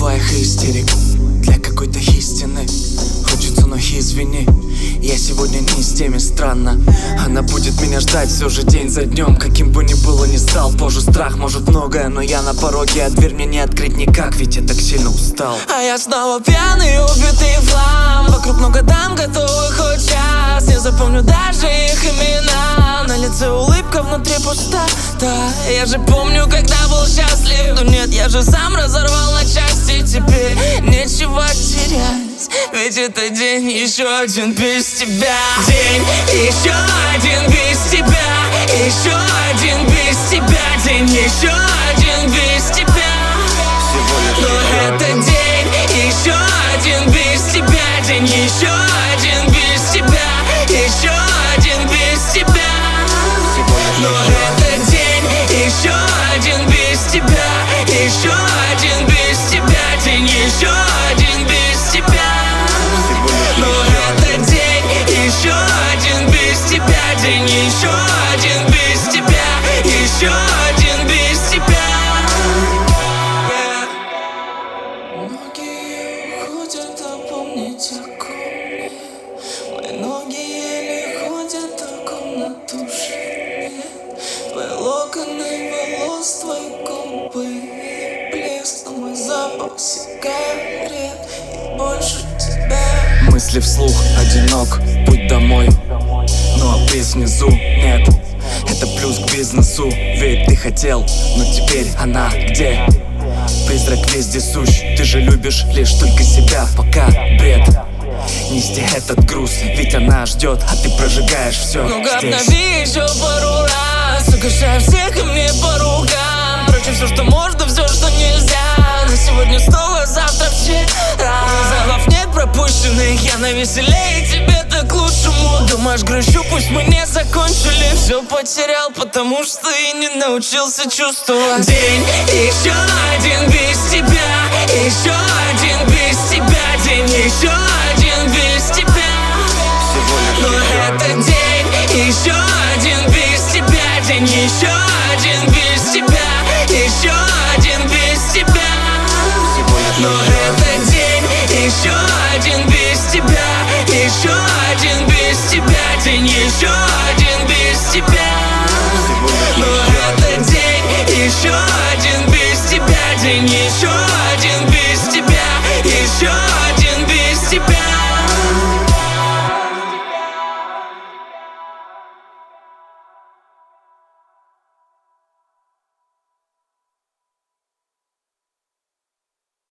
твоих истерик для какой-то истины. Хочется, но извини, я сегодня не с теми, странно. Она будет меня ждать все же день за днем. Каким бы ни было, не стал позже. Страх может многое, но я на пороге, а дверь мне не открыть никак, ведь я так сильно устал. А я снова пьяный, убитый в хлам. Вокруг много дам, готовых хоть час. Не запомню даже их имена. На лице улыбка, внутри пустота. Я же помню, когда был счастлив. Но нет, я же сам разорвал на части. Теперь нечего терять, ведь это день еще один без тебя. День еще один без тебя. Еще один без тебя. День еще один без тебя. Но это день еще один без тебя. День еще один без тебя. Еще один без тебя. Но это день еще один без тебя. Еще один без тебя. День еще один без тебя. Но это день еще один без тебя. День еще один без тебя. Еще один без тебя. Многие уходят, а помнить о ком. Мои ноги еле ходят, а комнату уже нет. Твои локоны волос, твои губы, блеск, но мой запах сигарет и больше тебя. Мысли вслух, одинок, путь домой. Ну а приз внизу нет. Это плюс к бизнесу, ведь ты хотел, но теперь она где? Призрак везде сущ, ты же любишь лишь только себя. Пока бред нести этот груз, ведь она ждет, а ты прожигаешь все. Ну-ка обнови еще пару раз, угощай всех и мне по рукам. Короче, все, что можно, все, что нельзя. На сегодня снова, завтра вчера. Залов нет пропущенных, я навеселее, тебе так лучшему. Думаешь, грущу, пусть мы не закончили. Все потерял, потому что и не научился чувствовать. День еще один без тебя. Еще один без тебя. День еще один без тебя. Но это день еще один без тебя. День еще один без тебя. Еще один без тебя. Но это день еще один без тебя. Еще один без тебя. День еще один без тебя. Но это день еще один без тебя. День